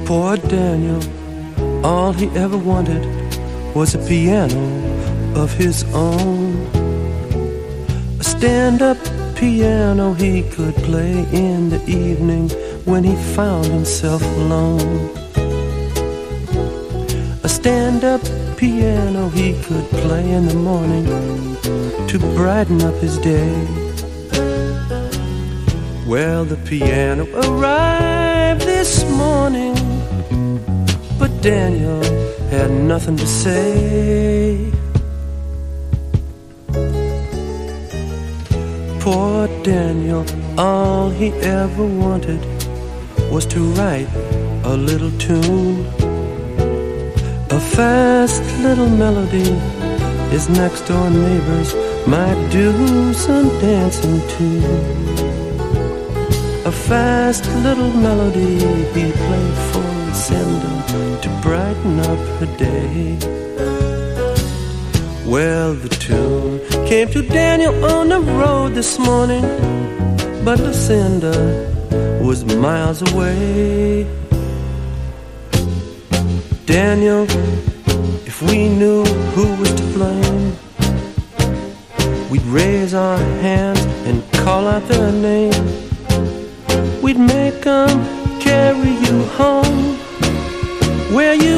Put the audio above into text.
Poor Daniel, all he ever wanted was a piano of his own. A stand-up piano he could play in the evening when he found himself alone. A stand-up piano he could play in the morning to brighten up his day. Well, the piano arrived this morning, but Daniel had nothing to say. Poor Daniel, all he ever wanted was to write a little tune, a fast little melody his next door neighbors might do some dancing to. A fast little melody he played for Lucinda to brighten up her day. Well, the tune came to Daniel on the road this morning, but Lucinda was miles away. Daniel, if we knew who was to blame, we'd raise our hands and call out their name. We'd make 'em carry you home where you